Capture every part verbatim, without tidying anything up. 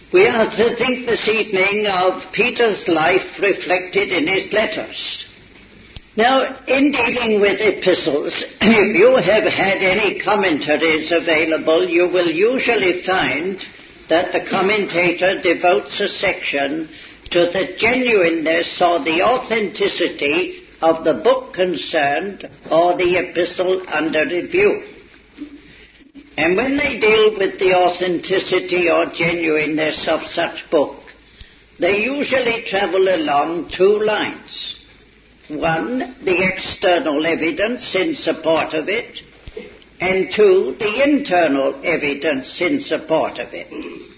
We are to think this evening of Peter's life reflected in his letters. Now, in dealing with epistles, if you have had any commentaries available, you will usually find that the commentator devotes a section to the genuineness or the authenticity of the book concerned or the epistle under review. And when they deal with the authenticity or genuineness of such book, they usually travel along two lines. One, the external evidence in support of it, and two, the internal evidence in support of it.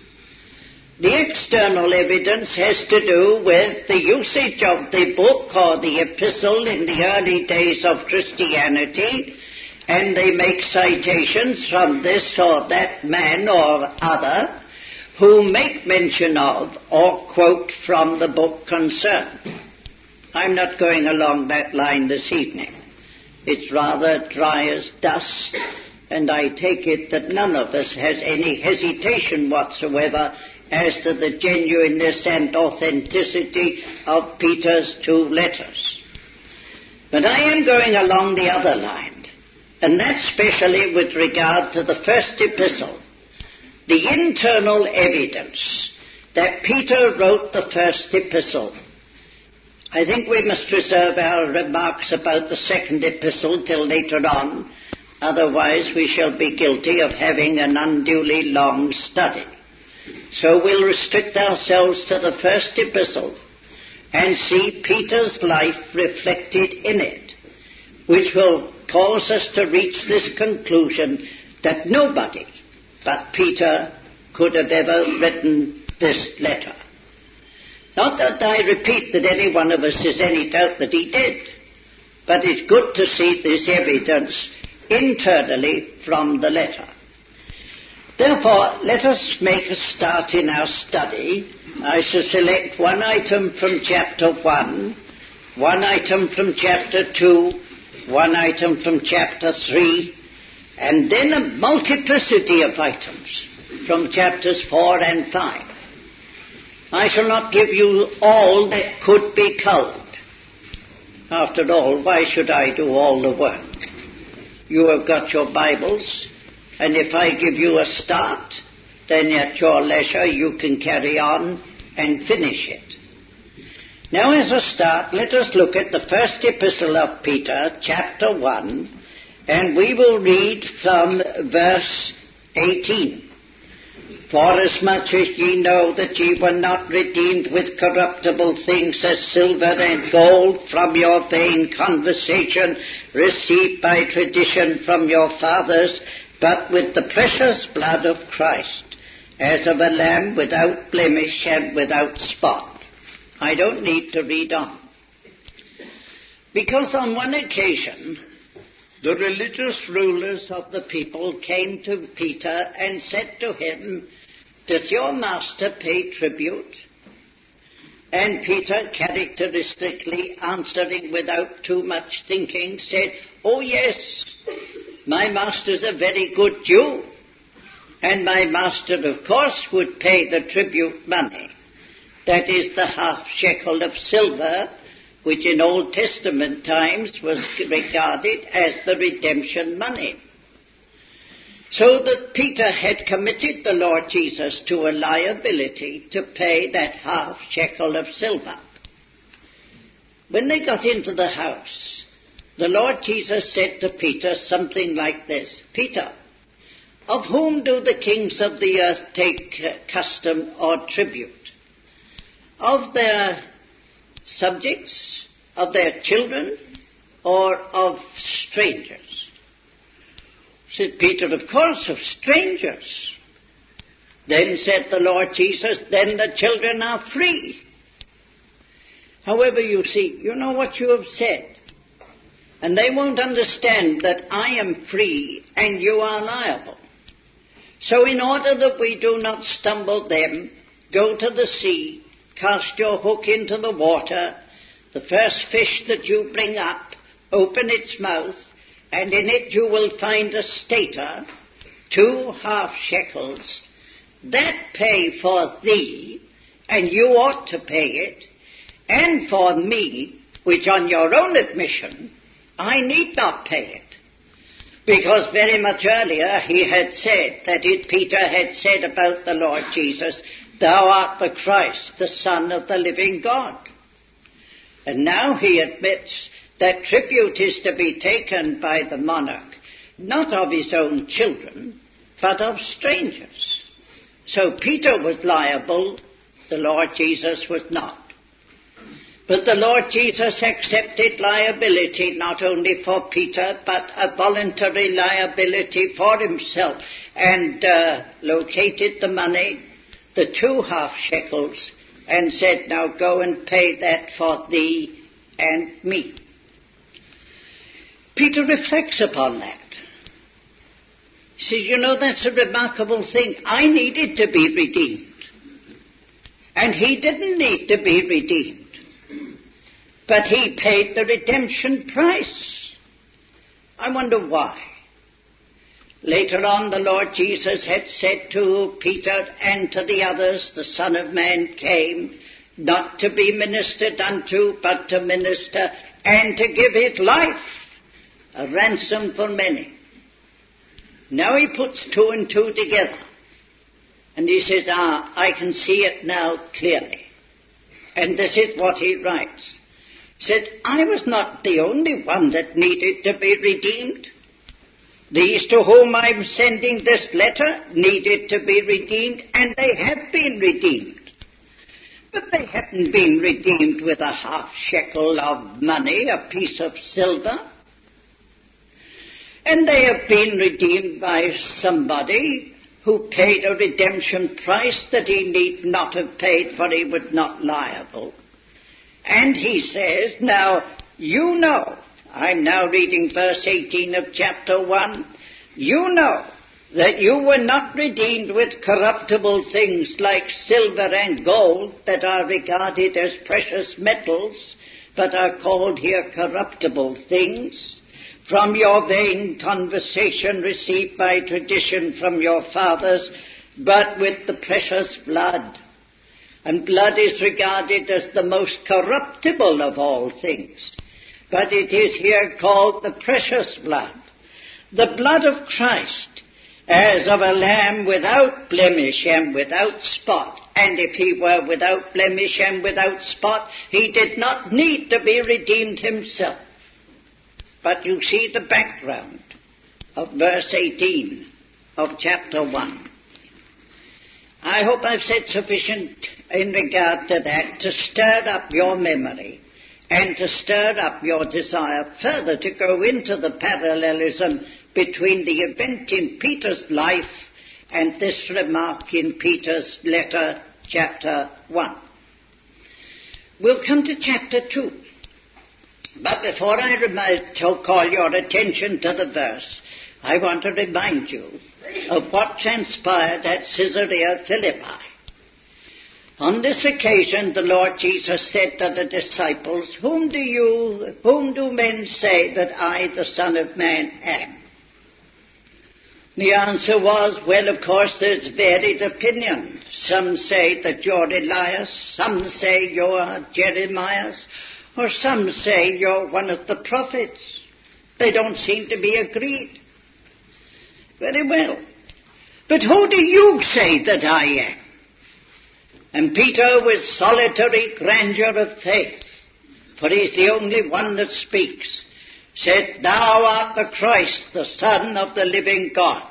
The external evidence has to do with the usage of the book or the epistle in the early days of Christianity, and they make citations from this or that man or other who make mention of or quote from the book concerned. I'm not going along that line this evening. It's rather dry as dust, and I take it that none of us has any hesitation whatsoever as to the genuineness and authenticity of Peter's two letters. But I am going along the other line, and that's especially with regard to the first epistle, the internal evidence that Peter wrote the first epistle. I think we must reserve our remarks about the second epistle till later on, otherwise we shall be guilty of having an unduly long study. So we'll restrict ourselves to the first epistle and see Peter's life reflected in it, which will cause us to reach this conclusion that nobody but Peter could have ever written this letter. Not that I repeat that any one of us has any doubt that he did, but it's good to see this evidence internally from the letter. Therefore, let us make a start in our study. I shall select one item from chapter one, one item from chapter two, one item from chapter three, and then a multiplicity of items from chapters four and five. I shall not give you all that could be culled. After all, why should I do all the work? You have got your Bibles, and if I give you a start, then at your leisure you can carry on and finish it. Now as a start, let us look at the first epistle of Peter, chapter one, and we will read from verse eighteen. Forasmuch as ye know that ye were not redeemed with corruptible things as silver and gold from your vain conversation received by tradition from your fathers, but with the precious blood of Christ, as of a lamb without blemish and without spot. I don't need to read on. Because on one occasion, the religious rulers of the people came to Peter and said to him, "Does your master pay tribute?" And Peter, characteristically answering without too much thinking, said, "Oh yes, my master's a very good Jew, and my master, of course, would pay the tribute money. That is the half shekel of silver, which in Old Testament times was regarded as the redemption money." So that Peter had committed the Lord Jesus to a liability to pay that half shekel of silver. When they got into the house, the Lord Jesus said to Peter something like this, "Peter, of whom do the kings of the earth take custom or tribute? Of their subjects, of their children, or of strangers?" Said Peter, "Of course, of strangers." Then said the Lord Jesus, "Then the children are free." However, you see, you know what you have said, and they won't understand that I am free and you are liable. So in order that we do not stumble them, go to the sea, cast your hook into the water, the first fish that you bring up, open its mouth, and in it you will find a stater, two half shekels, that pay for thee, and you ought to pay it, and for me, which on your own admission, I need not pay it. Because very much earlier he had said that it, Peter had said about the Lord Jesus, thou art the Christ, the Son of the living God. And now he admits that tribute is to be taken by the monarch, not of his own children, but of strangers. So Peter was liable, the Lord Jesus was not. But the Lord Jesus accepted liability not only for Peter, but a voluntary liability for himself, and uh, located the money, the two half shekels, and said, now go and pay that for thee and me. Peter reflects upon that. He says, you know, that's a remarkable thing. I needed to be redeemed. And he didn't need to be redeemed. But he paid the redemption price. I wonder why. Later on, the Lord Jesus had said to Peter and to the others, the Son of Man came not to be ministered unto, but to minister and to give his life a ransom for many. Now he puts two and two together. And he says, ah, I can see it now clearly. And this is what he writes. He said, I was not the only one that needed to be redeemed. These to whom I'm sending this letter needed to be redeemed, and they have been redeemed. But they haven't been redeemed with a half shekel of money, a piece of silver. And they have been redeemed by somebody who paid a redemption price that he need not have paid, for he was not liable. And he says, now, you know, I'm now reading verse eighteen of chapter one, you know that you were not redeemed with corruptible things like silver and gold that are regarded as precious metals, but are called here corruptible things, from your vain conversation received by tradition from your fathers, but with the precious blood. And blood is regarded as the most corruptible of all things. But it is here called the precious blood. The blood of Christ, as of a lamb without blemish and without spot. And if he were without blemish and without spot, he did not need to be redeemed himself. But you see the background of verse eighteen of chapter one. I hope I've said sufficient in regard to that to stir up your memory and to stir up your desire further to go into the parallelism between the event in Peter's life and this remark in Peter's letter, chapter one. We'll come to chapter two. But before I remind, to call your attention to the verse, I want to remind you of what transpired at Caesarea Philippi. On this occasion, the Lord Jesus said to the disciples, Whom do you, whom do men say that I, the Son of Man, am? The answer was, well, of course, there's varied opinion. Some say that you're Elias, some say you're Jeremiah, or some say you're one of the prophets. They don't seem to be agreed. Very well. But who do you say that I am? And Peter, with solitary grandeur of faith, for he's the only one that speaks, said, Thou art the Christ, the Son of the living God.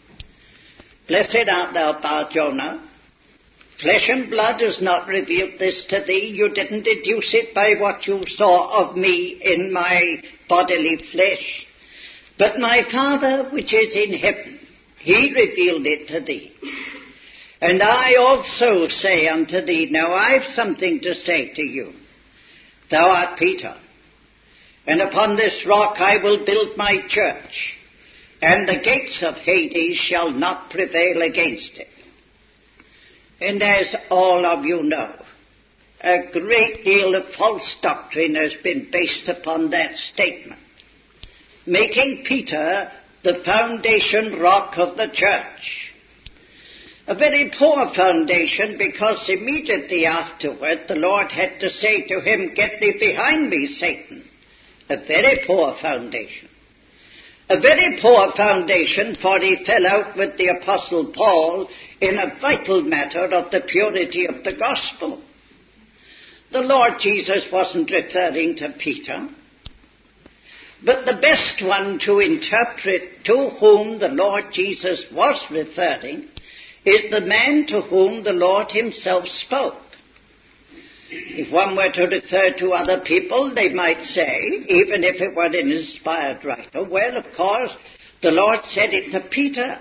Blessed art thou, Bar-Jonah. Flesh and blood has not revealed this to thee. You didn't deduce it by what you saw of me in my bodily flesh. But my Father, which is in heaven, he revealed it to thee. And I also say unto thee, now I've something to say to you. Thou art Peter, and upon this rock I will build my church, and the gates of Hades shall not prevail against it. And as all of you know, a great deal of false doctrine has been based upon that statement, making Peter the foundation rock of the church. A very poor foundation, because immediately afterward the Lord had to say to him, "Get thee behind me, Satan." A very poor foundation. A very poor foundation, for he fell out with the Apostle Paul in a vital matter of the purity of the gospel. The Lord Jesus wasn't referring to Peter, but the best one to interpret to whom the Lord Jesus was referring is the man to whom the Lord himself spoke. If one were to refer to other people, they might say, even if it were an inspired writer, well, of course, the Lord said it to Peter,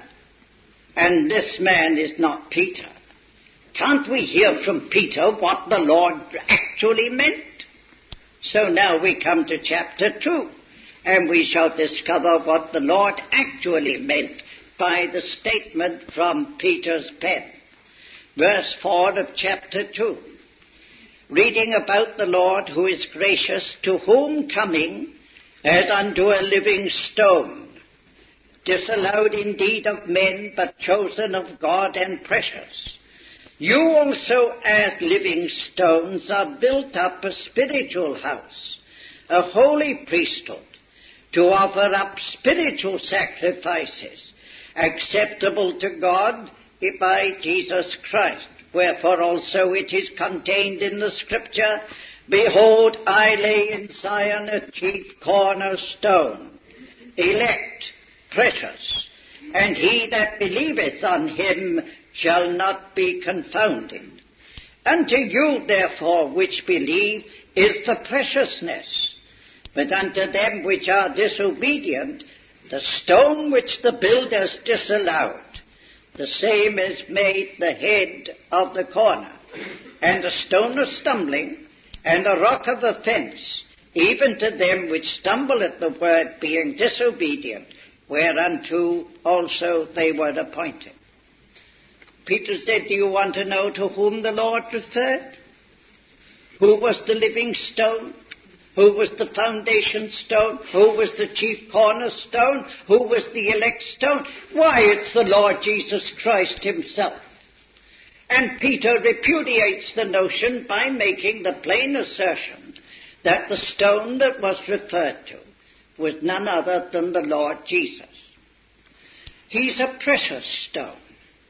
and this man is not Peter. Can't we hear from Peter what the Lord actually meant? So now we come to chapter two, and we shall discover what the Lord actually meant by the statement from Peter's pen. Verse four of chapter two. Reading about the Lord who is gracious, to whom coming as unto a living stone, disallowed indeed of men, but chosen of God and precious. You also as living stones are built up a spiritual house, a holy priesthood, to offer up spiritual sacrifices, acceptable to God by Jesus Christ. Wherefore also it is contained in the Scripture, Behold, I lay in Zion a chief cornerstone, elect, precious, and he that believeth on him shall not be confounded. Unto you, therefore, which believe, is the preciousness, but unto them which are disobedient, the stone which the builders disallowed, the same is made the head of the corner, and a stone of stumbling, and a rock of offense, even to them which stumble at the word, being disobedient, whereunto also they were appointed. Peter said, do you want to know to whom the Lord referred? Who was the living stone? Who was the foundation stone? Who was the chief cornerstone? Who was the elect stone? Why, it's the Lord Jesus Christ himself. And Peter repudiates the notion by making the plain assertion that the stone that was referred to was none other than the Lord Jesus. He's a precious stone,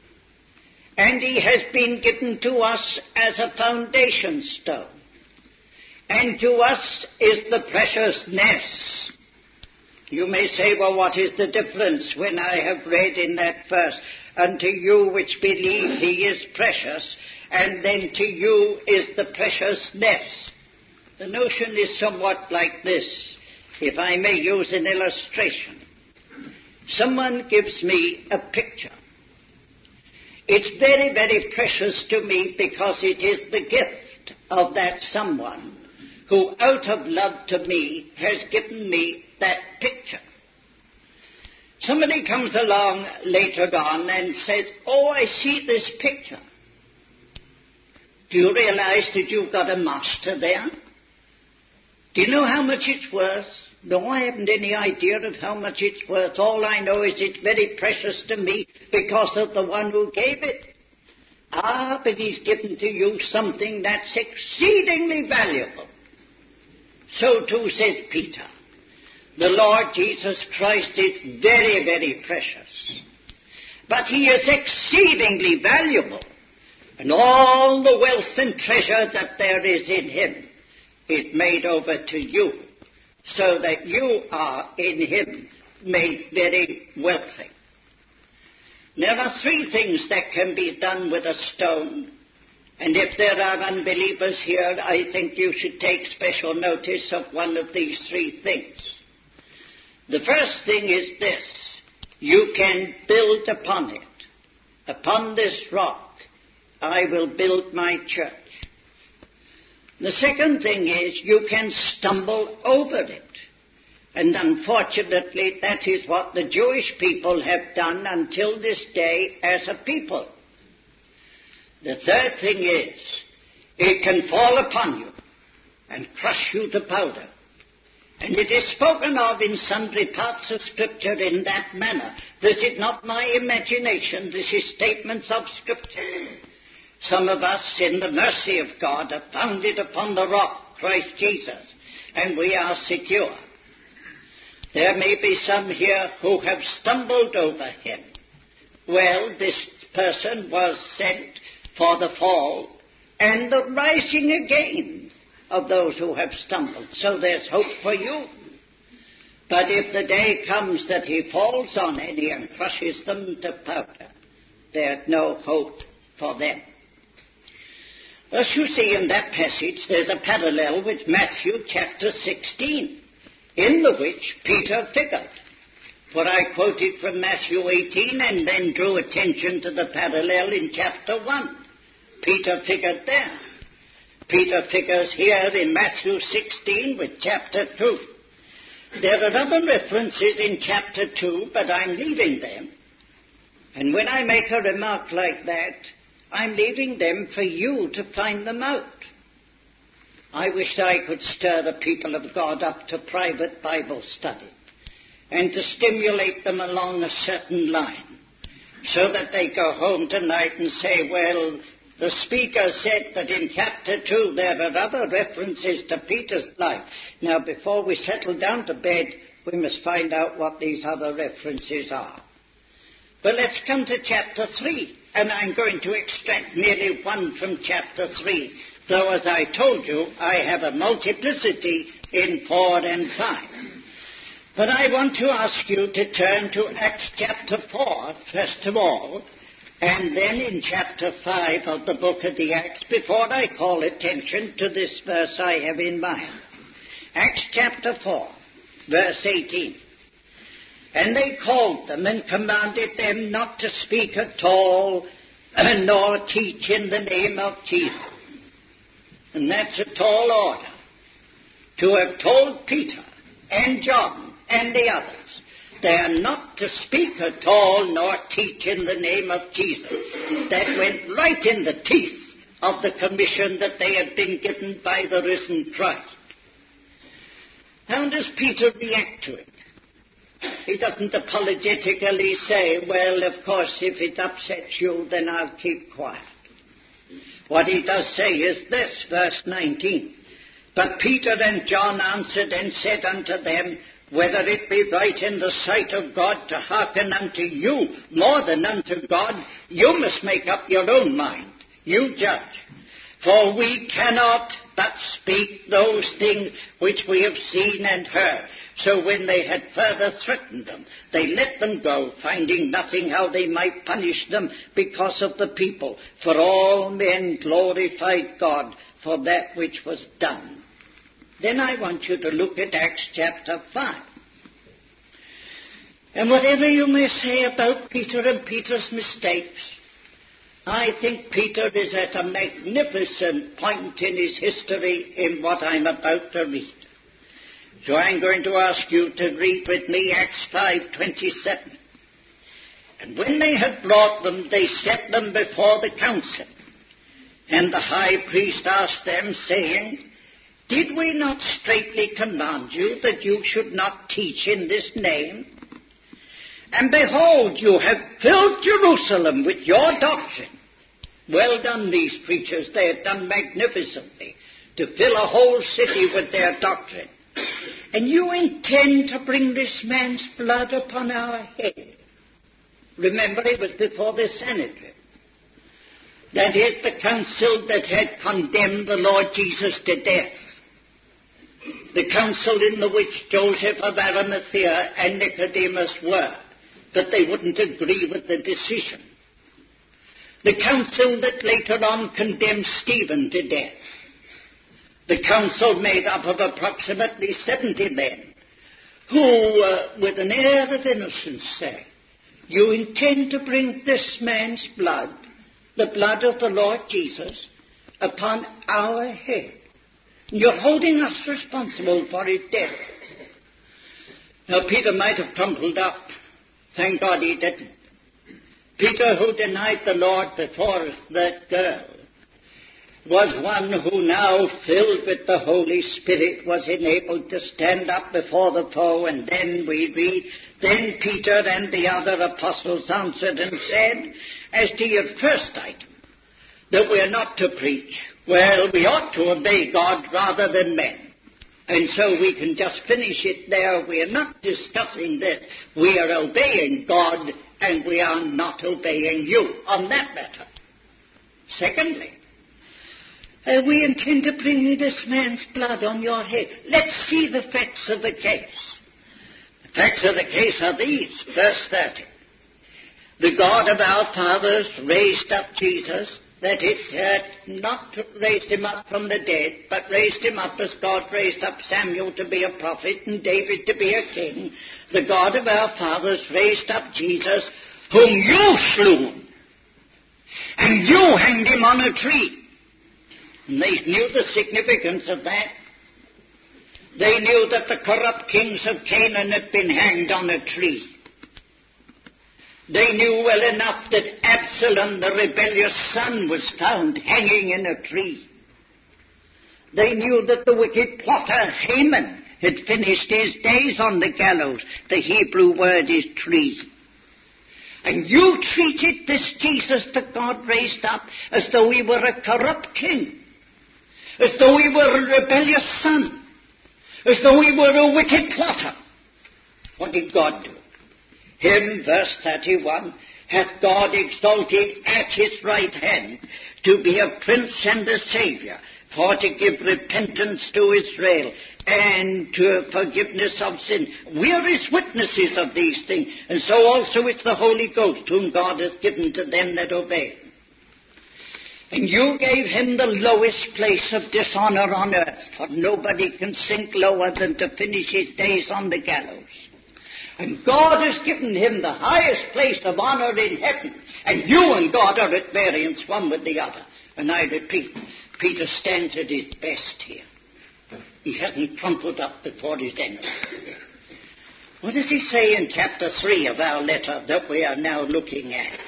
and he has been given to us as a foundation stone. And to us is the preciousness. You may say, well, what is the difference when I have read in that verse, unto you which believe he is precious, and then to you is the preciousness. The notion is somewhat like this, if I may use an illustration. Someone gives me a picture. It's very, very precious to me because it is the gift of that someone who out of love to me has given me that picture. Somebody comes along later on and says, oh, I see this picture. Do you realize that you've got a master there? Do you know how much it's worth? No, I haven't any idea of how much it's worth. All I know is it's very precious to me because of the one who gave it. Ah, but he's given to you something that's exceedingly valuable. So too says Peter. The Lord Jesus Christ is very, very precious. But he is exceedingly valuable. And all the wealth and treasure that there is in him is made over to you, so that you are in him made very wealthy. There are three things that can be done with a stone. And if there are unbelievers here, I think you should take special notice of one of these three things. The first thing is this: you can build upon it. Upon this rock I will build my church. The second thing is you can stumble over it. And unfortunately, that is what the Jewish people have done until this day as a people. The third thing is, it can fall upon you and crush you to powder. And it is spoken of in sundry parts of Scripture in that manner. This is not my imagination. This is statements of Scripture. Some of us, in the mercy of God, are founded upon the rock, Christ Jesus, and we are secure. There may be some here who have stumbled over him. Well, this person was sent for the fall and the rising again of those who have stumbled. So there's hope for you. But if the day comes that he falls on any and crushes them to powder, there's no hope for them. As you see in that passage, there's a parallel with Matthew chapter sixteen, in the which Peter figured. For I quoted from Matthew eighteen and then drew attention to the parallel in chapter one. Peter figured there. Peter figures here in Matthew sixteen with chapter two. There are other references in chapter two, but I'm leaving them. And when I make a remark like that, I'm leaving them for you to find them out. I wish I could stir the people of God up to private Bible study and to stimulate them along a certain line so that they go home tonight and say, well, the speaker said that in chapter two there are other references to Peter's life. Now, before we settle down to bed, we must find out what these other references are. But let's come to chapter three, and I'm going to extract merely one from chapter three, though, as I told you, I have a multiplicity in four and five. But I want to ask you to turn to Acts chapter four, first of all, and then in chapter five of the book of the Acts, before I call attention to this verse I have in mind. Acts chapter four, verse eighteen. And they called them and commanded them not to speak at all, nor teach in the name of Jesus. And that's a tall order. To have told Peter and John and the others, they are not to speak at all nor teach in the name of Jesus. That went right in the teeth of the commission that they had been given by the risen Christ. How does Peter react to it? He doesn't apologetically say, well, of course, if it upsets you, then I'll keep quiet. What he does say is this, verse nineteen. But Peter and John answered and said unto them, whether it be right in the sight of God to hearken unto you more than unto God, you must make up your own mind. You judge. For we cannot but speak those things which we have seen and heard. So when they had further threatened them, they let them go, finding nothing how they might punish them because of the people. For all men glorified God for that which was done. Then I want you to look at Acts chapter five. And whatever you may say about Peter and Peter's mistakes, I think Peter is at a magnificent point in his history in what I'm about to read. So I'm going to ask you to read with me Acts five twenty-seven. And when they had brought them, they set them before the council. And the high priest asked them, saying, did we not straitly command you that you should not teach in this name? And behold, you have filled Jerusalem with your doctrine. Well done, these preachers. They have done magnificently to fill a whole city with their doctrine. And you intend to bring this man's blood upon our head. Remember, it was before the Sanhedrin. That is the council that had condemned the Lord Jesus to death. The council in the which Joseph of Arimathea and Nicodemus were, but they wouldn't agree with the decision. The council that later on condemned Stephen to death. The council made up of approximately seventy men who, uh, with an air of innocence, say, you intend to bring this man's blood, the blood of the Lord Jesus, upon our head. You're holding us responsible for his death. Now, Peter might have crumpled up. Thank God he didn't. Peter, who denied the Lord before that girl, was one who now, filled with the Holy Spirit, was enabled to stand up before the foe. And then we read, then Peter and the other apostles answered and said, as to your first item, that we are not to preach, well, we ought to obey God rather than men. And so we can just finish it there. We are not discussing this. We are obeying God, and we are not obeying you on that matter. Secondly, uh, we intend to bring you this man's blood on your head. Let's see the facts of the case. The facts of the case are these, verse thirty. The God of our fathers raised up Jesus, that is, uh, not raised him up from the dead, but raised him up as God raised up Samuel to be a prophet and David to be a king. The God of our fathers raised up Jesus, whom you slew, and you hanged him on a tree. And they knew the significance of that. They knew that the corrupt kings of Canaan had been hanged on a tree. They knew well enough that Absalom, the rebellious son, was found hanging in a tree. They knew that the wicked plotter Haman had finished his days on the gallows. The Hebrew word is tree. And you treated this Jesus that God raised up as though he were a corrupt king, as though he were a rebellious son, as though he were a wicked plotter. What did God do? Him, verse thirty-one, hath God exalted at his right hand to be a prince and a saviour, for to give repentance to Israel and to forgiveness of sin. We are his witnesses of these things, and so also it's the Holy Ghost, whom God has given to them that obey him. And you gave him the lowest place of dishonour on earth, for nobody can sink lower than to finish his days on the gallows. And God has given him the highest place of honour in heaven. And you and God are at variance one with the other. And I repeat, Peter stands at his best here. He hasn't crumpled up before his enemy. What does he say in chapter three of our letter that we are now looking at?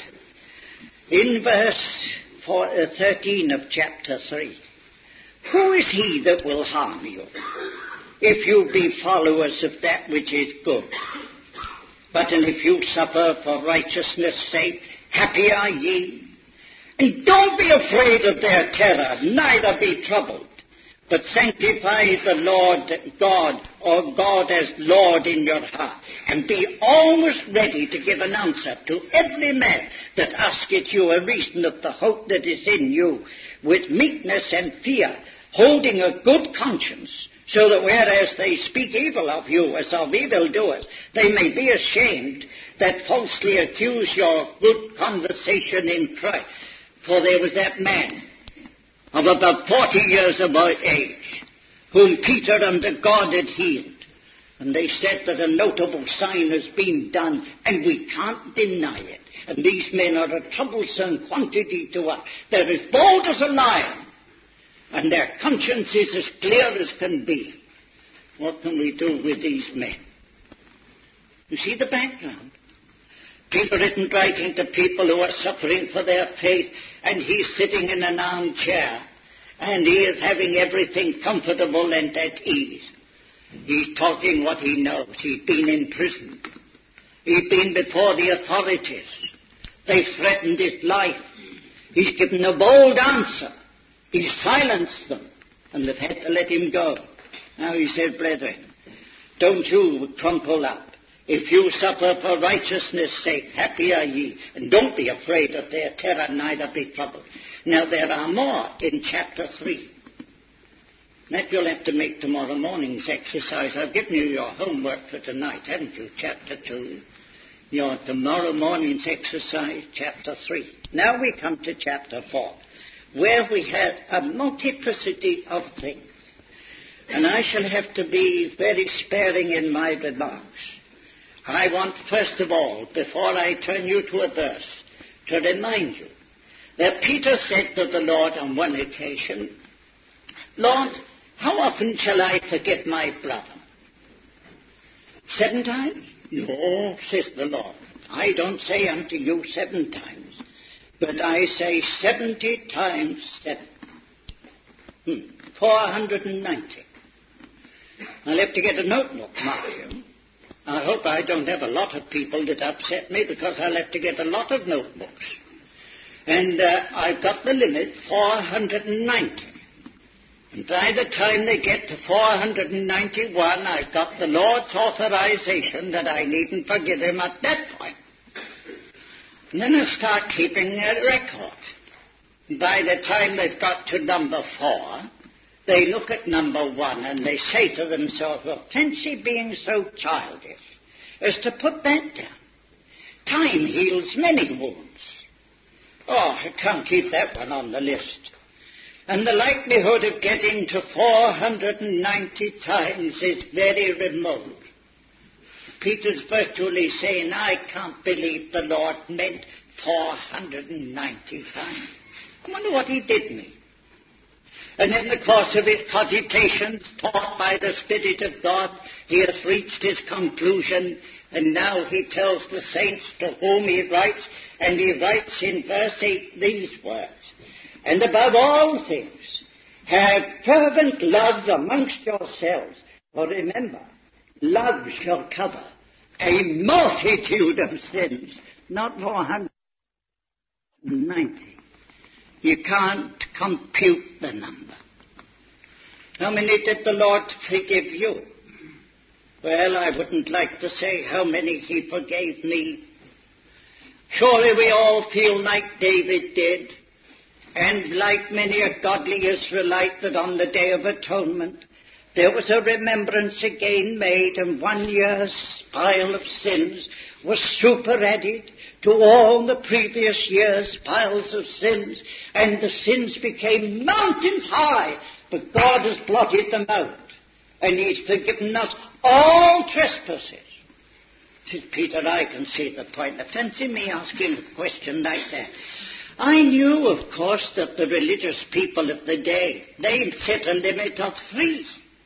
In verse four, uh, thirteen of chapter three. Who is he that will harm you, if you be followers of that which is good? But and if you suffer for righteousness' sake, happy are ye. And don't be afraid of their terror, neither be troubled, but sanctify the Lord God, or God as Lord in your heart, and be always ready to give an answer to every man that asketh you a reason of the hope that is in you, with meekness and fear, holding a good conscience, so that whereas they speak evil of you as of evildoers, they may be ashamed that falsely accuse your good conversation in Christ. For there was that man of about forty years of age, whom Peter under God had healed. And they said that a notable sign has been done, and we can't deny it. And these men are a troublesome quantity to us. They're as bold as a lion, and their conscience is as clear as can be. What can we do with these men? You see the background. Peter isn't writing to people who are suffering for their faith, and he's sitting in an armchair, and he is having everything comfortable and at ease. He's talking what he knows. He's been in prison. He's been before the authorities. They threatened his life. He's given a bold answer. He silenced them, and they've had to let him go. Now he said, brethren, don't you crumple up. If you suffer for righteousness' sake, happy are ye, and don't be afraid of their terror, neither be troubled. Now there are more in chapter three. That you'll have to make tomorrow morning's exercise. I've given you your homework for tonight, haven't you? Chapter two. Your tomorrow morning's exercise, chapter three. Now we come to chapter four, where we have a multiplicity of things. And I shall have to be very sparing in my remarks. I want, first of all, before I turn you to a verse, to remind you that Peter said to the Lord on one occasion, Lord, how often shall I forgive my brother? Seven times? No, says the Lord. I don't say unto you seven times, but I say seventy times seven. Hmm. four hundred ninety. I'll have to get a notebook, mark you. I hope I don't have a lot of people that upset me, because I'll have to get a lot of notebooks. And uh, I've got the limit, four hundred ninety. And by the time they get to four hundred ninety-one, I've got the Lord's authorization that I needn't forgive him at that point. And then I start keeping a record. And by the time they've got to number four, they look at number one and they say to themselves, well, fancy being so childish as to put that down. Time heals many wounds. Oh, I can't keep that one on the list. And the likelihood of getting to four hundred ninety times is very remote. Peter's virtually saying, I can't believe the Lord meant four hundred ninety times. I wonder what he did mean. And in the course of his cogitations, taught by the Spirit of God, he has reached his conclusion, and now he tells the saints to whom he writes, and he writes in verse eight these words, and above all things, have fervent love amongst yourselves. For remember, love shall cover a multitude of sins, not four hundred ninety. You can't compute the number. How many did the Lord forgive you? Well, I wouldn't like to say how many he forgave me. Surely we all feel like David did, and like many a godly Israelite, that on the Day of Atonement there was a remembrance again made, and one year's pile of sins was superadded to all the previous year's piles of sins, and the sins became mountains high, but God has blotted them out, and he's forgiven us all trespasses. Says Peter, I can see the point. Now, fancy me asking a question like that. I knew, of course, that the religious people of the day, they set a limit of three.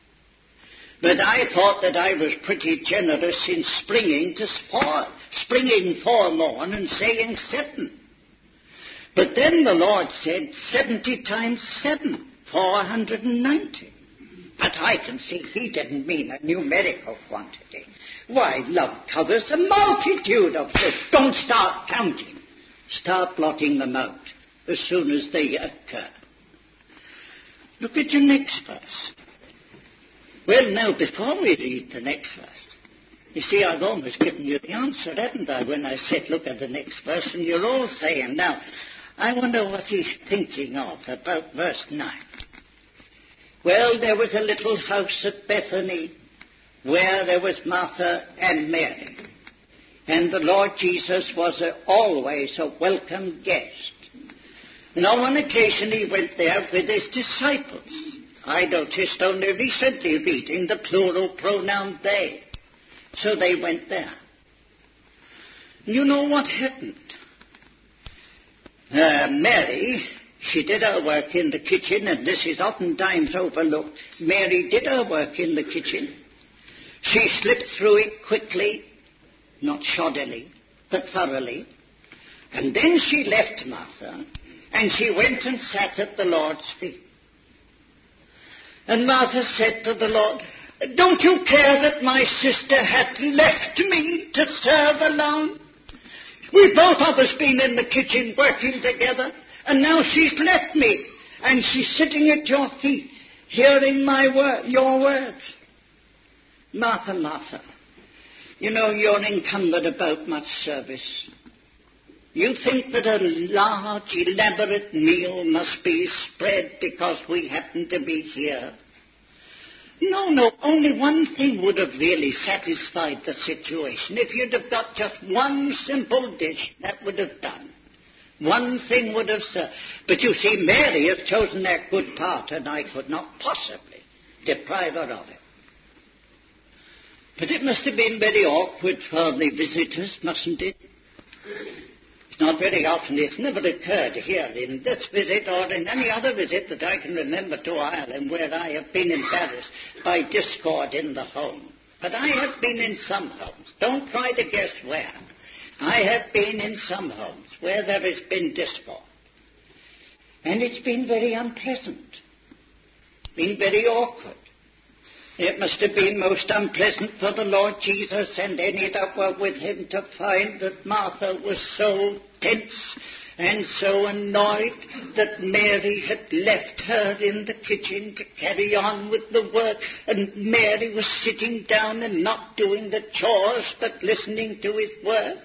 But I thought that I was pretty generous in springing to four, springing forlorn and saying seven. But then the Lord said seventy times seven, four hundred ninety. But I can see he didn't mean a numerical quantity. Why, love covers a multitude of sins. Don't start counting. Start blotting them out as soon as they occur. Look at your next verse. Well, now, before we read the next verse, you see, I've almost given you the answer, haven't I, when I said, look at the next verse, and you're all saying, now, I wonder what he's thinking of about verse nine. Well, there was a little house at Bethany where there was Martha and Mary, and the Lord Jesus was a, always a welcome guest. And on one occasion he went there with his disciples. I noticed only recently reading the plural pronoun they. So they went there. You know what happened? Uh, Mary, she did her work in the kitchen, and this is oftentimes overlooked. Mary did her work in the kitchen. She slipped through it quickly, not shoddily, but thoroughly. And then she left Martha, and she went and sat at the Lord's feet. And Martha said to the Lord, don't you care that my sister hath left me to serve alone? We've both of us been in the kitchen working together, and now she's left me, and she's sitting at your feet, hearing my word, your words. Martha, Martha, you know you're encumbered about much service. You think that a large, elaborate meal must be spread because we happen to be here. No, no, only one thing would have really satisfied the situation. If you'd have got just one simple dish, that would have done. One thing would have served. But you see, Mary has chosen that good part, and I could not possibly deprive her of it. But it must have been very awkward for the visitors, mustn't it? Not very often. It's never occurred here in this visit or in any other visit that I can remember to Ireland where I have been embarrassed by discord in the home. But I have been in some homes. Don't try to guess where. I have been in some homes where there has been discord. And it's been very unpleasant. been very awkward. It must have been most unpleasant for the Lord Jesus and any that were with him to find that Martha was so tense and so annoyed that Mary had left her in the kitchen to carry on with the work, and Mary was sitting down and not doing the chores but listening to his word.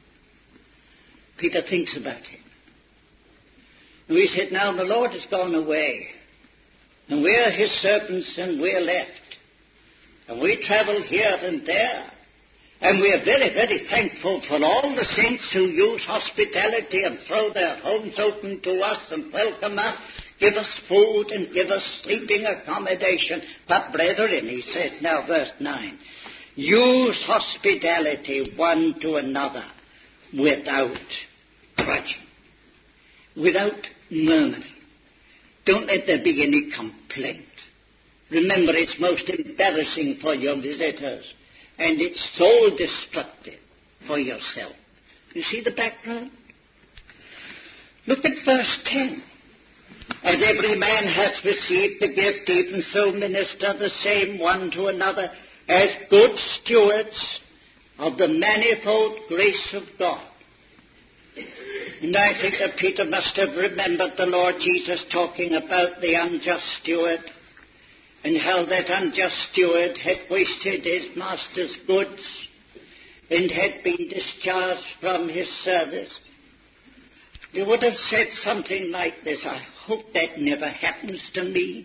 Peter thinks about it. And we said, now the Lord has gone away, and we're his servants and we're left. And we travel here and there. And we are very, very thankful for all the saints who use hospitality and throw their homes open to us and welcome us, give us food and give us sleeping accommodation. But brethren, he says now, verse nine, use hospitality one to another without grudging, without murmuring. Don't let there be any complaint. Remember, it's most embarrassing for your visitors, and it's soul destructive for yourself. You see the background? Look at verse ten. As every man hath received the gift, even so minister the same one to another as good stewards of the manifold grace of God. And I think that Peter must have remembered the Lord Jesus talking about the unjust steward, and how that unjust steward had wasted his master's goods and had been discharged from his service. He would have said something like this, I hope that never happens to me.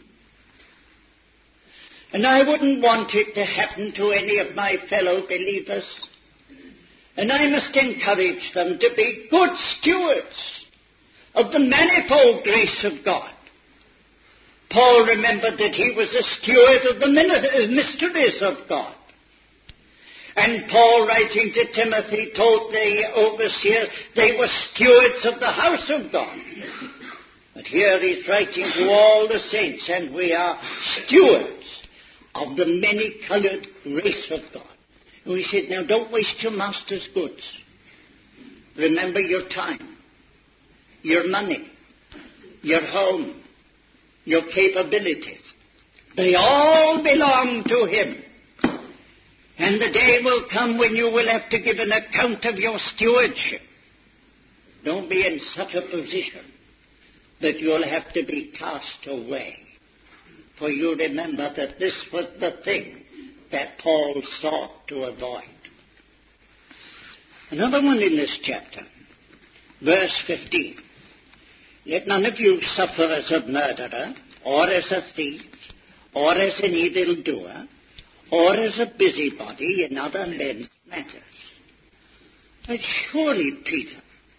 And I wouldn't want it to happen to any of my fellow believers. And I must encourage them to be good stewards of the manifold grace of God. Paul remembered that he was a steward of the mysteries of God. And Paul, writing to Timothy, told the overseers they were stewards of the house of God. But here he's writing to all the saints, and we are stewards of the many-colored grace of God. And we said, now don't waste your master's goods. Remember your time, your money, your home, your capabilities. They all belong to him. And the day will come when you will have to give an account of your stewardship. Don't be in such a position that you'll have to be cast away. For you remember that this was the thing that Paul sought to avoid. Another one in this chapter, verse fifteen. Let none of you suffer as a murderer, or as a thief, or as an evildoer, or as a busybody in other men's matters. But surely, Peter,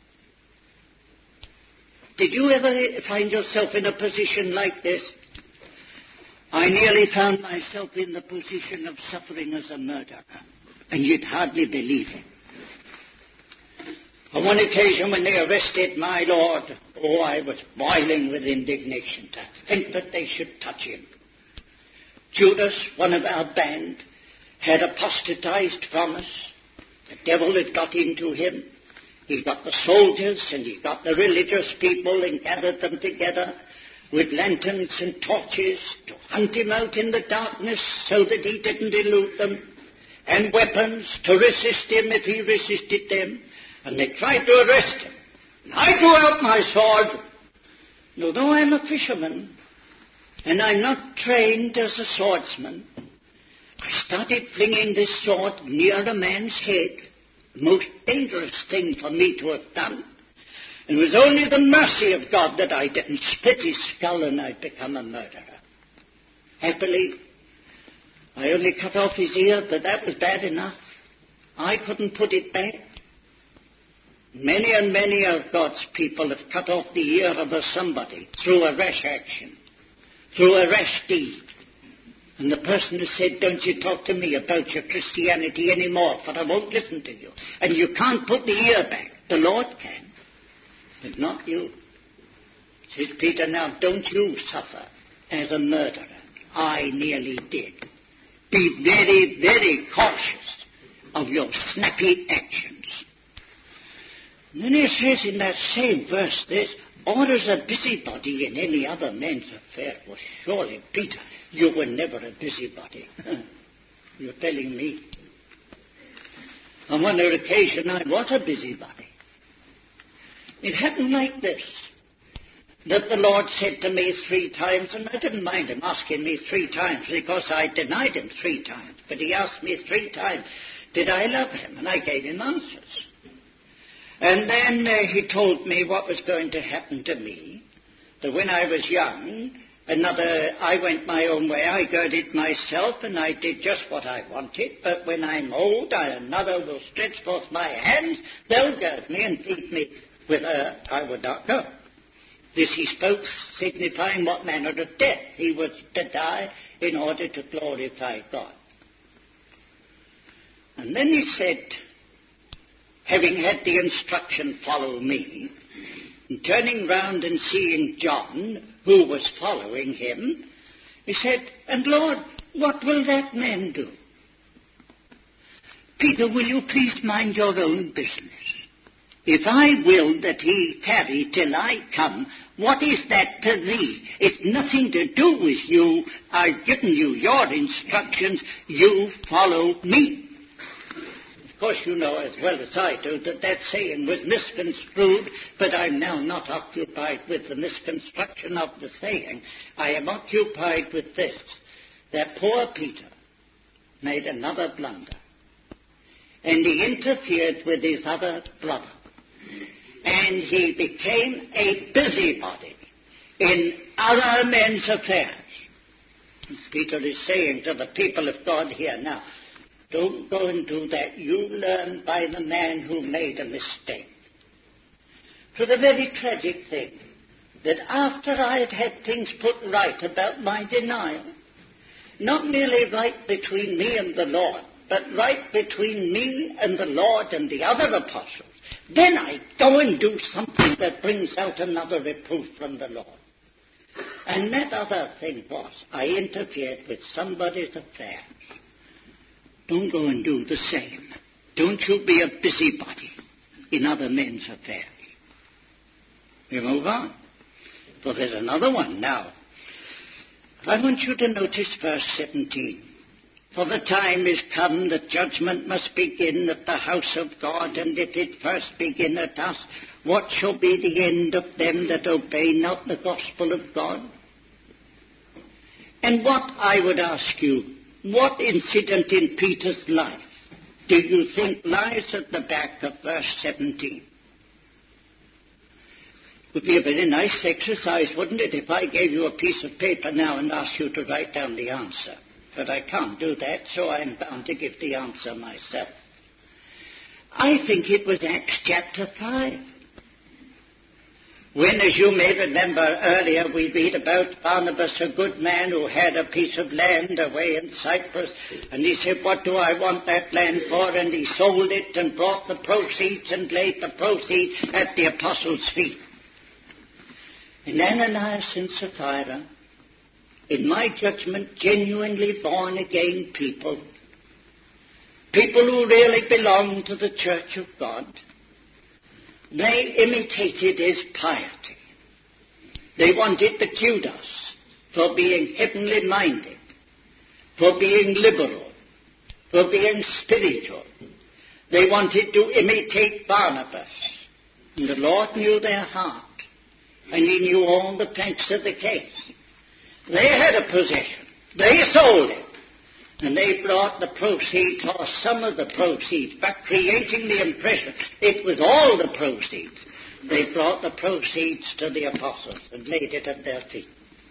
did you ever find yourself in a position like this? I nearly found myself in the position of suffering as a murderer, and you'd hardly believe it. On one occasion when they arrested my Lord, oh, I was boiling with indignation to think that they should touch him. Judas, one of our band, had apostatized from us. The devil had got into him. He got the soldiers and he got the religious people and gathered them together with lanterns and torches to hunt him out in the darkness so that he didn't elude them, and weapons to resist him if he resisted them. And they tried to arrest him. And I drew out my sword. And although I'm a fisherman, and I'm not trained as a swordsman, I started flinging this sword near a man's head, the most dangerous thing for me to have done. And it was only the mercy of God that I didn't split his skull and I'd become a murderer. Happily, I only cut off his ear, but that was bad enough. I couldn't put it back. Many and many of God's people have cut off the ear of a somebody through a rash action, through a rash deed. And the person has said, don't you talk to me about your Christianity anymore, for I won't listen to you. And you can't put the ear back. The Lord can, but not you. Says Peter, now don't you suffer as a murderer. I nearly did. Be very, very cautious of your snappy actions. And then he says in that same verse this, or as a busybody in any other man's affair. Well, surely, Peter, you were never a busybody. You're telling me. On one occasion I was a busybody. It happened like this, that the Lord said to me three times, and I didn't mind him asking me three times because I denied him three times, but he asked me three times, did I love him? And I gave him answers. And then uh, he told me what was going to happen to me, that when I was young, another, I went my own way, I girded myself, and I did just what I wanted, but when I'm old, I, another will stretch forth my hands, they'll gird me and feed me. With her, I would not go. This he spoke, signifying what manner of death he was to die in order to glorify God. And then he said, having had the instruction, follow me, and turning round and seeing John, who was following him, he said, and Lord, what will that man do? Peter, will you please mind your own business? If I will that he tarry till I come, what is that to thee? It's nothing to do with you. I've given you your instructions. You follow me. Of course, you know as well as I do that that saying was misconstrued, but I'm now not occupied with the misconstruction of the saying. I am occupied with this, that poor Peter made another blunder, and he interfered with his other brother. And he became a busybody in other men's affairs. Peter is saying to the people of God here now, don't go and do that. You learn by the man who made a mistake. For the very tragic thing, that after I had had things put right about my denial, not merely right between me and the Lord, but right between me and the Lord and the other apostles, then I go and do something that brings out another reproof from the Lord. And that other thing was, I interfered with somebody's affairs. Don't go and do the same. Don't you be a busybody in other men's affairs. We move on. For there's another one now. I want you to notice verse seventeen. For the time is come that judgment must begin at the house of God, and if it first begin at us, what shall be the end of them that obey not the gospel of God? And what, I would ask you, what incident in Peter's life do you think lies at the back of verse seventeen? It would be a very nice exercise, wouldn't it, if I gave you a piece of paper now and asked you to write down the answer? But I can't do that, so I'm bound to give the answer myself. I think it was Acts chapter five. When, as you may remember earlier, we read about Barnabas, a good man who had a piece of land away in Cyprus, and he said, what do I want that land for? And he sold it and brought the proceeds and laid the proceeds at the apostles' feet. And Ananias and Sapphira, in my judgment, genuinely born-again people, people who really belong to the Church of God, they imitated his piety. They wanted the kudos for being heavenly minded, for being liberal, for being spiritual. They wanted to imitate Barnabas. And the Lord knew their heart, and he knew all the planks of the case. They had a possession. They sold it. And they brought the proceeds, or some of the proceeds, but creating the impression it was all the proceeds. They brought the proceeds to the apostles and laid it at their feet.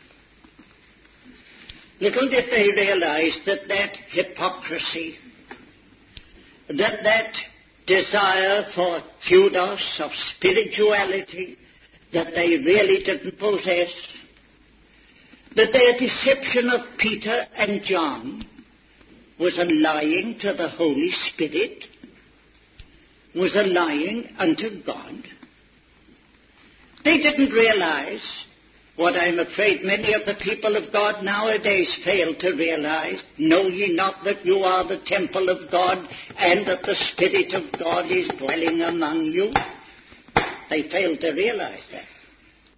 Little did they realize that that hypocrisy, that that desire for kudos, of spirituality, that they really didn't possess, that their deception of Peter and John was a lying to the Holy Spirit, was a lying unto God. They didn't realize what I'm afraid many of the people of God nowadays fail to realize. Know ye not that you are the temple of God, and that the Spirit of God is dwelling among you? They fail to realize that.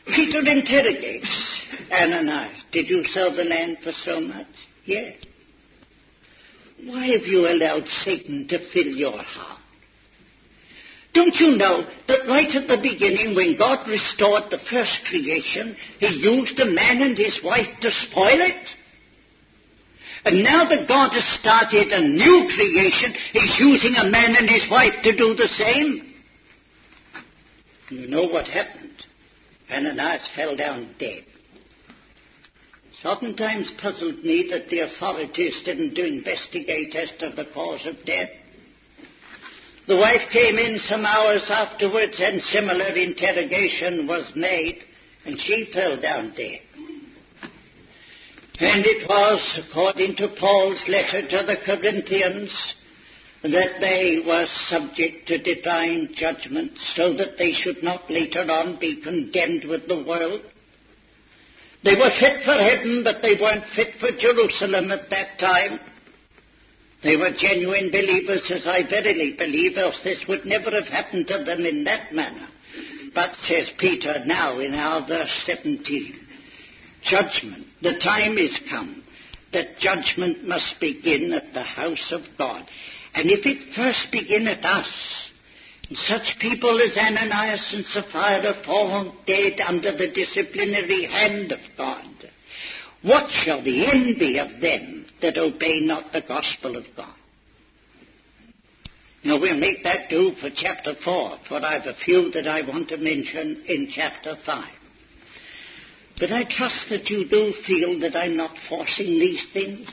Peter interrogates Ananias, did you sell the land for so much? Yes. Why have you allowed Satan to fill your heart? Don't you know that right at the beginning, when God restored the first creation, he used a man and his wife to spoil it? And now that God has started a new creation, he's using a man and his wife to do the same. You know what happened? Ananias fell down dead. It's oftentimes puzzled me that the authorities didn't do investigate as to the cause of death. The wife came in some hours afterwards and similar interrogation was made, and she fell down dead. And it was, according to Paul's letter to the Corinthians, that they were subject to divine judgment so that they should not later on be condemned with the world. They were fit for heaven, but they weren't fit for Jerusalem at that time. They were genuine believers, as I verily believe, else this would never have happened to them in that manner. But, says Peter now in our verse seventeen, judgment, the time is come that judgment must begin at the house of God. And if it first begin at us, and such people as Ananias and Sapphira fall dead under the disciplinary hand of God, what shall the end be of them that obey not the gospel of God? Now we'll make that do for chapter four, for I've a few that I want to mention in chapter five. But I trust that you do feel that I'm not forcing these things.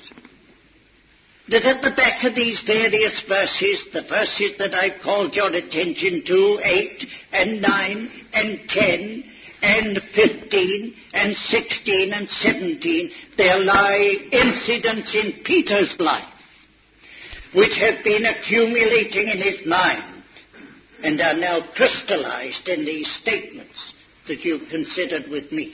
That at the back of these various verses, the verses that I've called your attention to, eight and nine and ten and fifteen and sixteen and seventeen, there lie incidents in Peter's life which have been accumulating in his mind and are now crystallized in these statements that you've considered with me.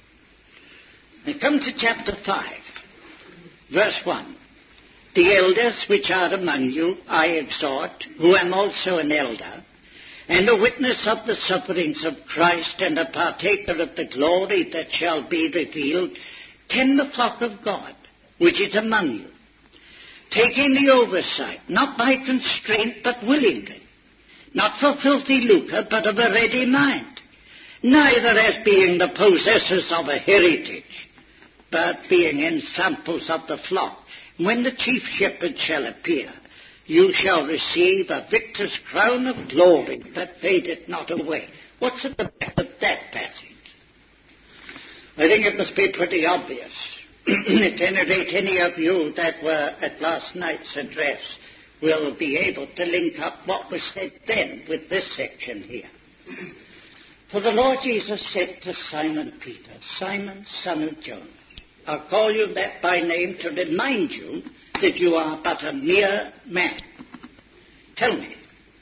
Now come to chapter five, verse one. The elders which are among you I exhort, who am also an elder, and a witness of the sufferings of Christ, and a partaker of the glory that shall be revealed, tend the flock of God, which is among you, taking the oversight, not by constraint, but willingly, not for filthy lucre, but of a ready mind, neither as being the possessors of a heritage, but being ensamples of the flock. When the chief shepherd shall appear, you shall receive a victor's crown of glory that fadeth not away. What's at the back of that passage? I think it must be pretty obvious. At any rate, any of you that were at last night's address will be able to link up what was said then with this section here. For the Lord Jesus said to Simon Peter, Simon, son of Jonas, I'll call you that by name to remind you that you are but a mere man. Tell me,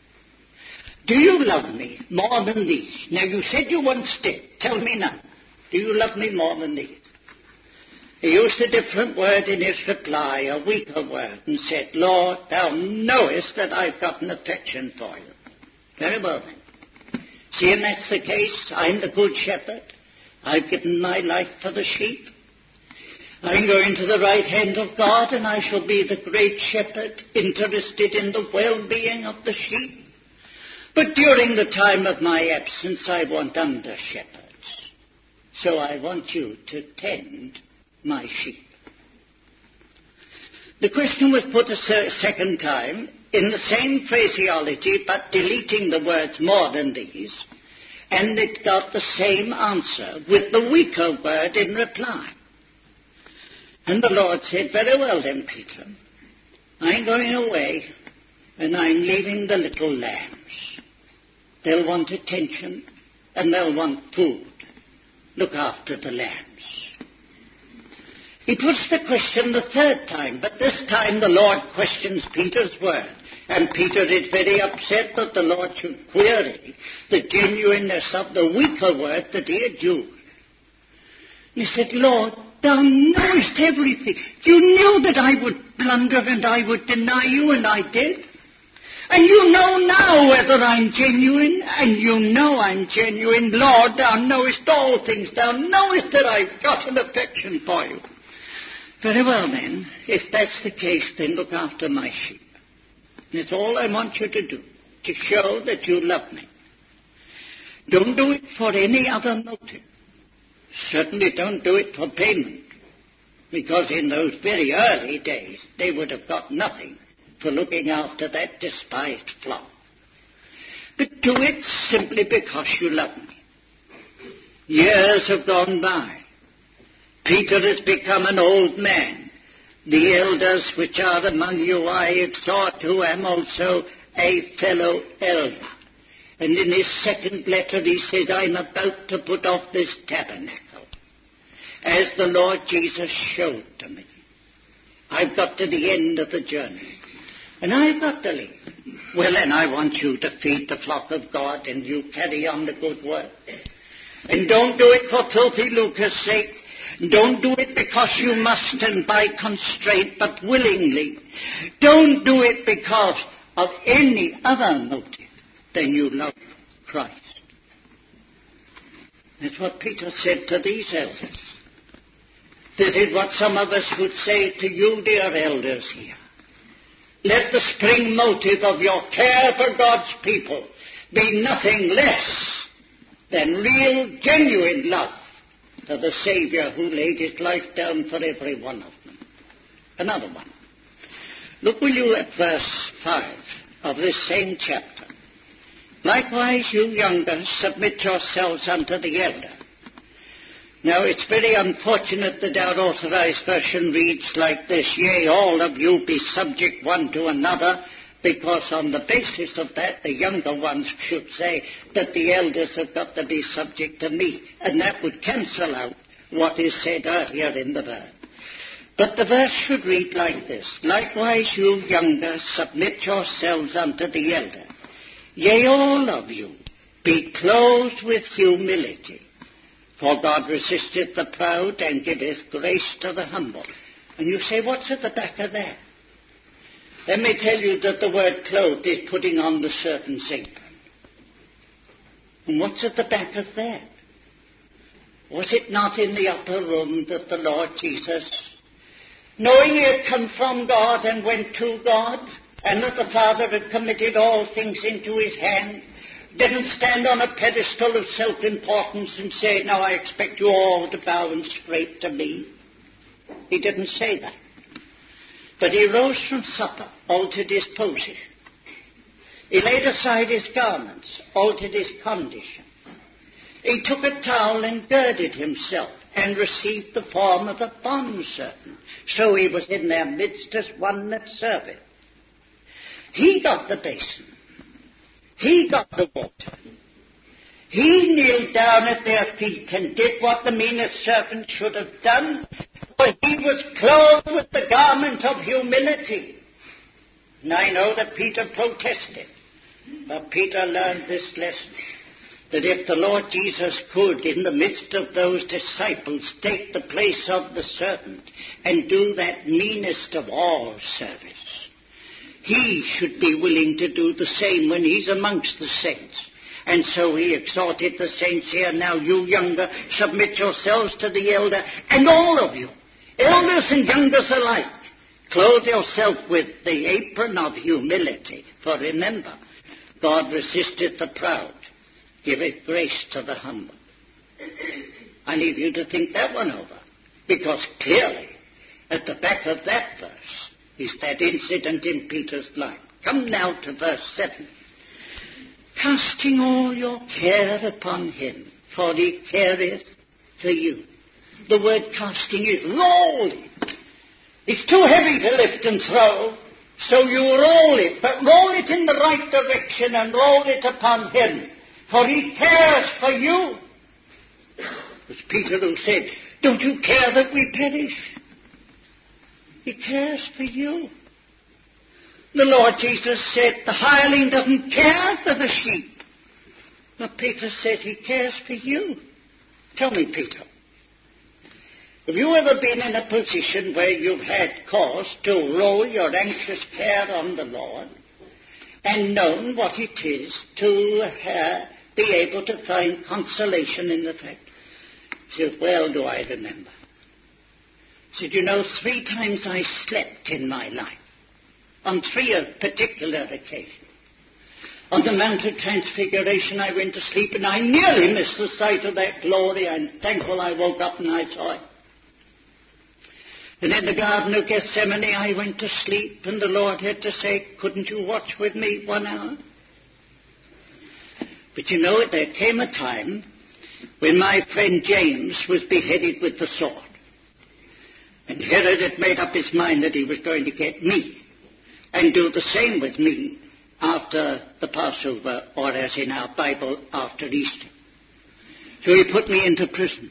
do you love me more than these? Now, you said you once did. Tell me now. Do you love me more than these? He used a different word in his reply, a weaker word, and said, Lord, thou knowest that I've got an affection for you. Very well then. Seeing that's the case, I'm the good shepherd. I've given my life for the sheep. I'm going to the right hand of God, and I shall be the great shepherd, interested in the well-being of the sheep. But during the time of my absence, I want under shepherds. So I want you to tend my sheep. The question was put a second time in the same phraseology, but deleting the words more than these, and it got the same answer with the weaker word in reply. And the Lord said, very well then, Peter, I'm going away and I'm leaving the little lambs. They'll want attention and they'll want food. Look after the lambs. He puts the question the third time, but this time the Lord questions Peter's word. And Peter is very upset that the Lord should query the genuineness of the weaker word that he had used. He said, Lord, thou knowest everything. You knew that I would blunder and I would deny you, and I did. And you know now whether I'm genuine, and you know I'm genuine. Lord, thou knowest all things. Thou knowest that I've got an affection for you. Very well then, if that's the case, then look after my sheep. That's all I want you to do, to show that you love me. Don't do it for any other motive. Certainly don't do it for payment, because in those very early days they would have got nothing for looking after that despised flock. But do it simply because you love me. Years have gone by. Peter has become an old man. The elders which are among you I exhort, who am also a fellow elder. And in his second letter he says, I'm about to put off this tabernacle, as the Lord Jesus showed to me. I've got to the end of the journey, and I've got to leave. Well, then I want you to feed the flock of God, and you carry on the good work. And don't do it for filthy lucre's sake. Don't do it because you must and by constraint, but willingly. Don't do it because of any other motive than you love Christ. That's what Peter said to these elders. This is what some of us would say to you, dear elders here. Let the spring motive of your care for God's people be nothing less than real, genuine love for the Saviour who laid his life down for every one of them. Another one. Look, will you, at verse five of this same chapter. Likewise, you younger, submit yourselves unto the elder. Now, it's very unfortunate that our Authorized Version reads like this, Yea, all of you be subject one to another, because on the basis of that, the younger ones should say that the elders have got to be subject to me, and that would cancel out what is said earlier in the verse. But the verse should read like this, Likewise, you younger, submit yourselves unto the elder. Yea, all of you, be clothed with humility. For God resisteth the proud and giveth grace to the humble. And you say, what's at the back of that? Let me tell you that the word clothed is putting on the servant's apron. And what's at the back of that? Was it not in the upper room that the Lord Jesus, knowing he had come from God and went to God, and that the Father had committed all things into his hand, didn't stand on a pedestal of self-importance and say, now I expect you all to bow and scrape to me? He didn't say that. But he rose from supper, altered his position. He laid aside his garments, altered his condition. He took a towel and girded himself and received the form of a bondservant. So he was in their midst as one that serveth. He got the basin. He got the water. He kneeled down at their feet and did what the meanest servant should have done, for he was clothed with the garment of humility. And I know that Peter protested, but Peter learned this lesson, that if the Lord Jesus could, in the midst of those disciples, take the place of the servant and do that meanest of all service, he should be willing to do the same when he's amongst the saints. And so he exhorted the saints here, now you younger, submit yourselves to the elder, and all of you, elders and youngers alike, clothe yourself with the apron of humility. For remember, God resisteth the proud, giveth grace to the humble. I leave you to think that one over, because clearly, at the back of that verse, is that incident in Peter's life. Come now to verse seven. Casting all your care upon him, for he careth for you. The word casting is rolling. It's too heavy to lift and throw, so you roll it, but roll it in the right direction and roll it upon him, for he cares for you. It was Peter who said, don't you care that we perish? He cares for you. The Lord Jesus said the hireling doesn't care for the sheep. But Peter said he cares for you. Tell me, Peter, have you ever been in a position where you've had cause to roll your anxious care on the Lord? and known what it is to uh, be able to find consolation in the fact. He said, well do I remember. He said, you know, three times I slept in my life, on three particular occasions. On the Mount of Transfiguration I went to sleep, and I nearly missed the sight of that glory. I'm thankful I woke up and I saw it. And in the Garden of Gethsemane I went to sleep, and the Lord had to say, couldn't you watch with me one hour? But you know, there came a time when my friend James was beheaded with the sword. And Herod had made up his mind that he was going to get me and do the same with me after the Passover, or as in our Bible, after Easter. So he put me into prison.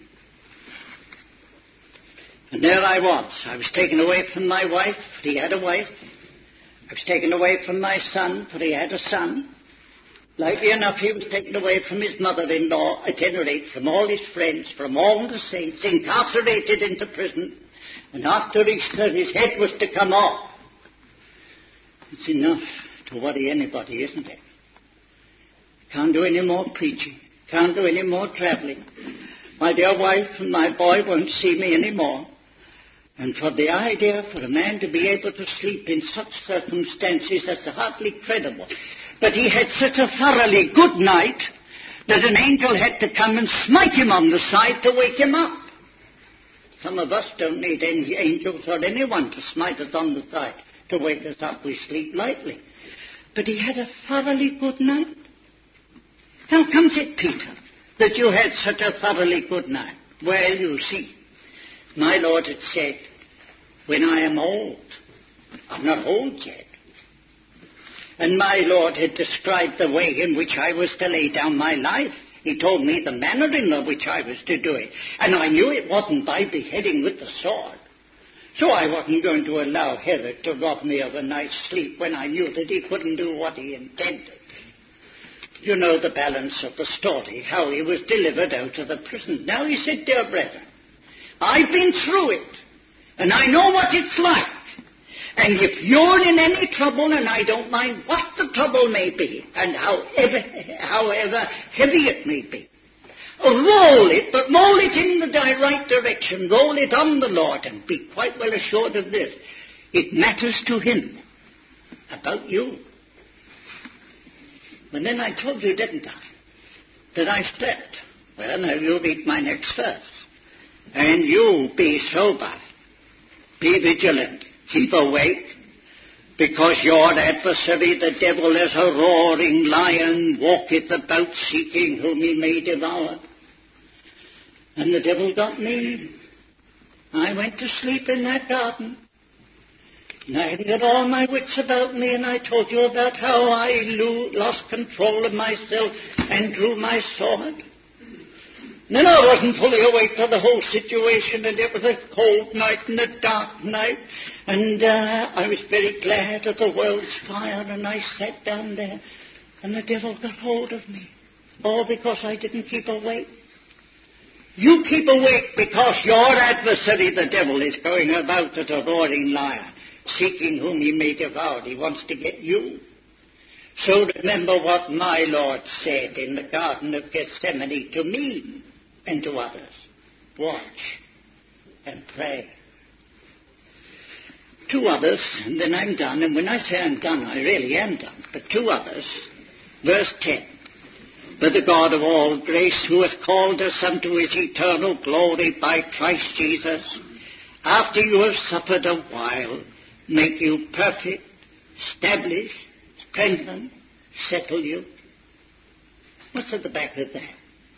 And there I was. I was taken away from my wife, for he had a wife. I was taken away from my son, for he had a son. Likely enough, he was taken away from his mother-in-law, at any rate, from all his friends, from all the saints, incarcerated into prison. And after Easter, his head was to come off. It's enough to worry anybody, isn't it? Can't do any more preaching. Can't do any more travelling. My dear wife and my boy won't see me any more. And for the idea for a man to be able to sleep in such circumstances, that's hardly credible. But he had such a thoroughly good night that an angel had to come and smite him on the side to wake him up. Some of us don't need any angels or anyone to smite us on the side to wake us up. We sleep lightly. But he had a thoroughly good night. How comes it, Peter, that you had such a thoroughly good night? Well, you see, my Lord had said, when I am old, I'm not old yet. And my Lord had described the way in which I was to lay down my life. He told me the manner in which I was to do it. And I knew it wasn't by beheading with the sword. So I wasn't going to allow Herod to rob me of a night's sleep when I knew that he couldn't do what he intended. You know the balance of the story, how he was delivered out of the prison. Now he said, dear brethren, I've been through it, and I know what it's like. And if you're in any trouble, and I don't mind what the trouble may be, and however, however heavy it may be, roll it, but roll it in the right direction. Roll it on the Lord, and be quite well assured of this. It matters to him about you. And then I told you, didn't I, that I slept. Well, now you read my next verse. And you be sober, be vigilant, keep awake, because your adversary, the devil, as a roaring lion, walketh about seeking whom he may devour. And the devil got me. I went to sleep in that garden. And I had all my wits about me, and I told you about how I lo- lost control of myself and drew my sword. And then I wasn't fully awake for the whole situation, and it was a cold night and a dark night, and uh, I was very glad of the world's fire, and I sat down there, and the devil got hold of me, all because I didn't keep awake. You keep awake because your adversary, the devil, is going about as a roaring lion, seeking whom he may devour. He wants to get you. So remember what my Lord said in the Garden of Gethsemane to me and to others. Watch and pray. Two others, and then I'm done. And when I say I'm done, I really am done. But two others. Verse ten. But the God of all grace, who hath called us unto his eternal glory by Christ Jesus, after you have suffered a while, make you perfect, establish, strengthen, settle you. What's at the back of that?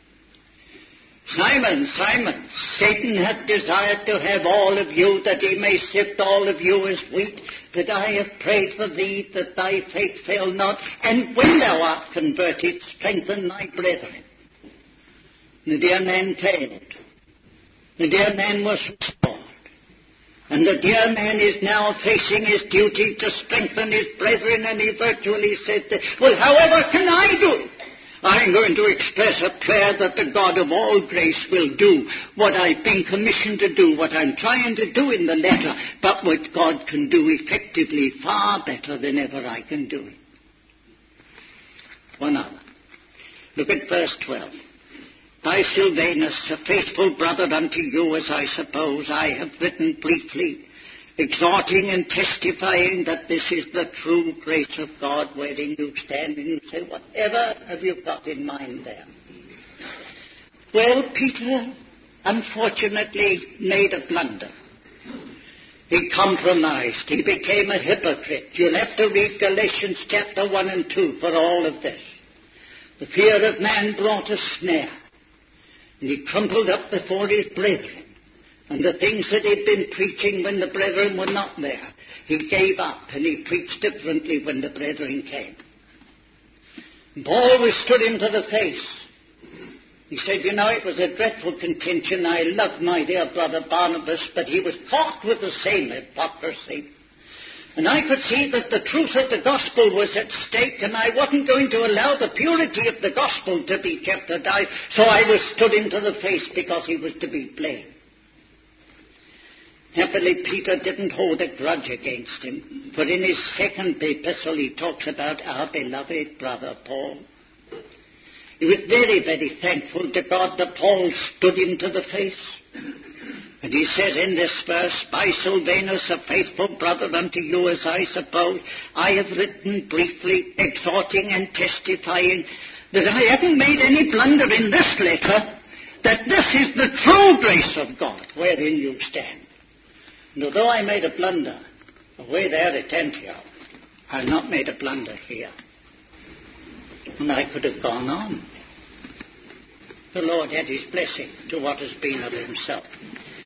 Simon, Simon, Satan hath desired to have all of you, that he may sift all of you as wheat. But I have prayed for thee, that thy faith fail not. And when thou art converted, strengthen thy brethren. The dear man failed. The dear man was restored. And the dear man is now facing his duty to strengthen his brethren. And he virtually said, that, well, however can I do it? I'm going to express a prayer that the God of all grace will do what I've been commissioned to do, what I'm trying to do in the letter, but what God can do effectively far better than ever I can do it. One hour. Look at verse twelve. By Silvanus, a faithful brother unto you, as I suppose, I have written briefly, exhorting and testifying that this is the true grace of God wherein you stand. And you say, whatever have you got in mind there? Well, Peter unfortunately made a blunder. He compromised. He became a hypocrite. You'll have to read Galatians chapter one and two for all of this. The fear of man brought a snare. And he crumpled up before his brethren. And the things that he'd been preaching when the brethren were not there, he gave up and he preached differently when the brethren came. And Paul was stood him to the face. He said, you know, it was a dreadful contention. I loved my dear brother Barnabas, but he was caught with the same hypocrisy. And I could see that the truth of the gospel was at stake, and I wasn't going to allow the purity of the gospel to be jeopardized, so I was stood him to the face because he was to be blamed. Happily, Peter didn't hold a grudge against him, for in his second epistle he talks about our beloved brother Paul. He was very, very thankful to God that Paul stood him to the face. And he says in this verse, by Silvanus, a faithful brother unto you, as I suppose, I have written briefly, exhorting and testifying that I haven't made any blunder in this letter, that this is the true grace of God wherein you stand. And although I made a blunder away there at Antioch, I've not made a blunder here. And I could have gone on. The Lord had his blessing to what has been of himself.